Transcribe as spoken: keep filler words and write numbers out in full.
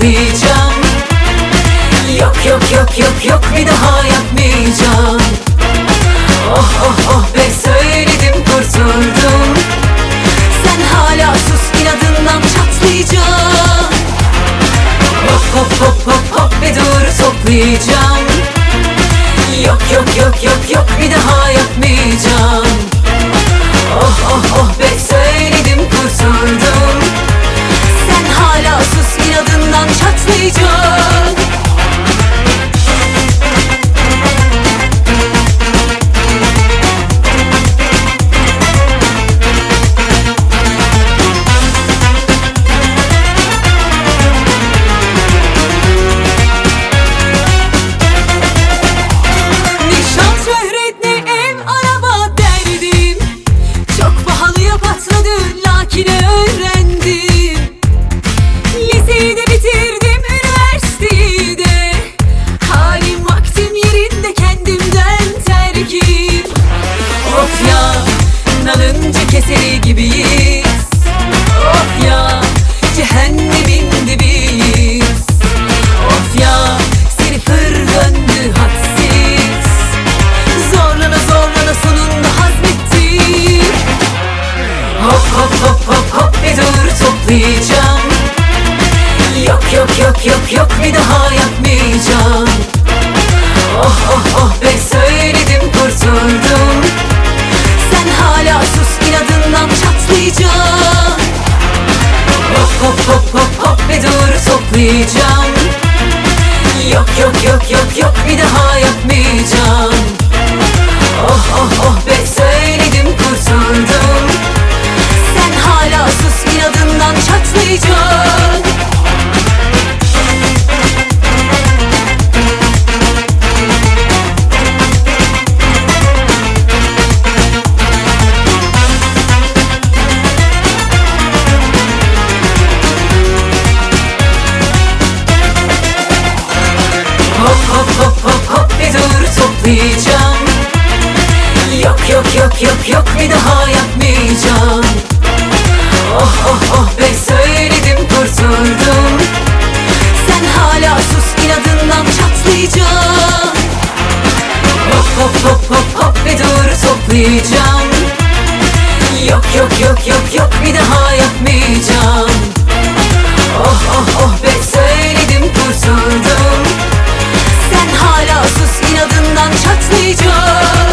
toplayacağım. Yok yok yok yok yok bir daha yapmayacağım. Oh oh oh be söyledim kurtuldum. Sen hala sus inadından çatlayacağım. Hop hop hop hop hop be dur toplayacağım. Yok yok yok yok yok bir daha yapmayacağım. Oh oh oh be söyledim kurtuldum. Sen hala sus inadından çatlayacağım. Keseri gibiyiz. Of ya cehennemin dibiyiz. Of ya seni fır döndü hadsiz. Zorlana zorlana sonunda hazmettim. Hop hop hop hop hop bir dur toplayacağım. Yok yok yok yok yok bir daha yapmayacağım. Oh oh oh be söyledim kurtuldum. Sen hala sus inadından çatlayacağım. Hop hop hop hop hop be dur toplayacağım. Yok yok yok yok yok bir daha yapmayacağım. Oh oh oh be söyledim kurtuldum. Sen hala sus inadından çatlayacağım. Hop hop hop hop hop bir dur toplayacağım. Yok yok yok yok yok bir daha yapmayacağım. Oh oh oh be söyledim kurtuldum. Sen hala sus inadından çatlayacağım. Hop hop hop hop hop bir dur toplayacağım. Yok yok yok yok yok bir daha yapmayacağım. Oh oh oh be söyledim kurtuldum. Sen hala sus inadından çatlayacağım.